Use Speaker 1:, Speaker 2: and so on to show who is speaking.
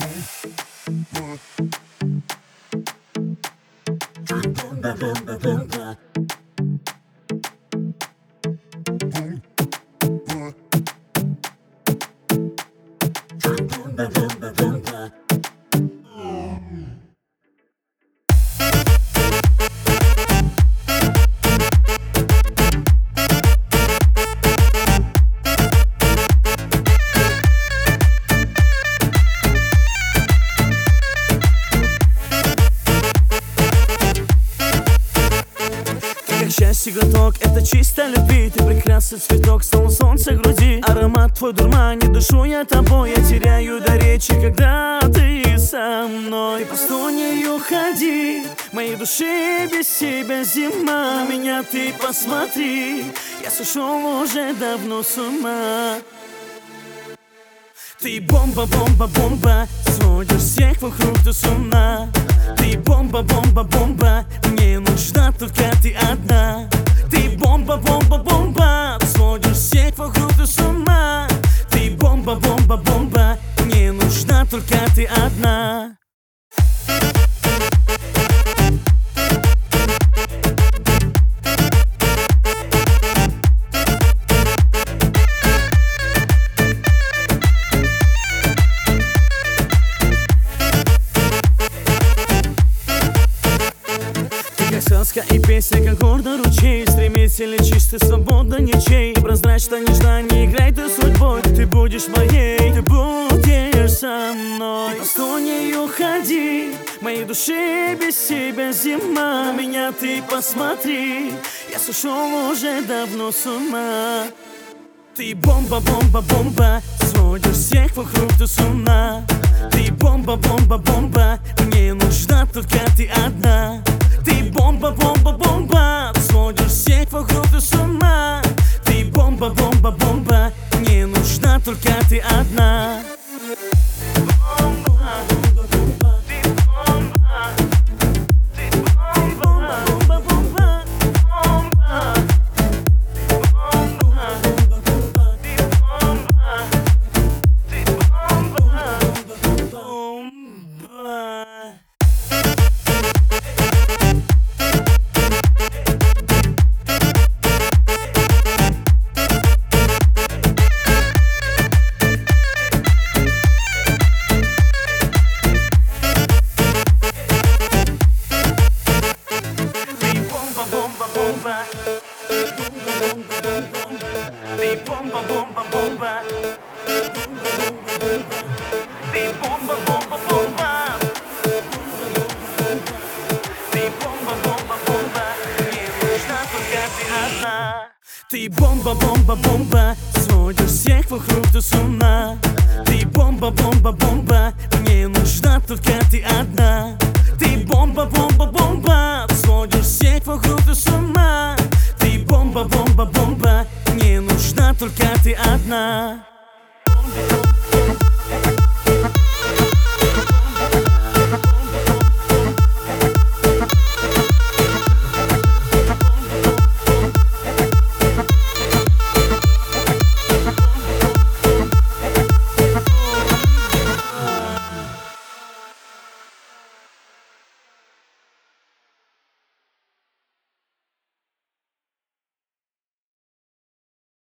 Speaker 1: Счастье глоток, это чисто любви. Ты прекрасный цветок, словно солнце груди. Аромат твой дурманит, душу я тобой. Я теряю до речи, когда ты со мной. Ты просто не уходи, моей души без тебя зима. На меня ты посмотри, я сошел уже давно с ума. Ты бомба, бомба, бомба, сводишь всех вокруг ты с ума. Ты бомба, бомба, бомба, мне нужна только ты одна. Ты бомба, бомба, бомба, сводишь всех вокруг ты с ума. Ты бомба, бомба, бомба, мне нужна только ты одна. Сказка и песня, как гордо ручей. Стремительный, чистый, свободно ничей. Прозрачно, нежно, не играй ты судьбой. Ты будешь моей, ты будешь со мной. Ты просто не уходи, моей души без тебя зима. На меня ты посмотри, я сошел уже давно с ума. Ты бомба, бомба, бомба, сводишь всех вокруг ты с ума. Ты бомба, бомба, бомба, мне нужна только ты одна. Ты бомба, бомба, бомба, сводишь всех вокруг ты с ума. Ты бомба, бомба, бомба, мне нужна только ты одна. Ты бомба, бомба, бомба. Ты бомба, бомба, бомба. Ты бомба, бомба, бомба. Мне нужна только ты одна. Ты бомба, бомба, бомба, сводишь всех вокруг ты с ума. Ты бомба, бомба, бомба, мне нужна только ты одна. Ты бомба, бомба, бомба, сводишь всех вокруг ты с ума. Ты бомба, бомба, бомба, мне нужна только ты одна.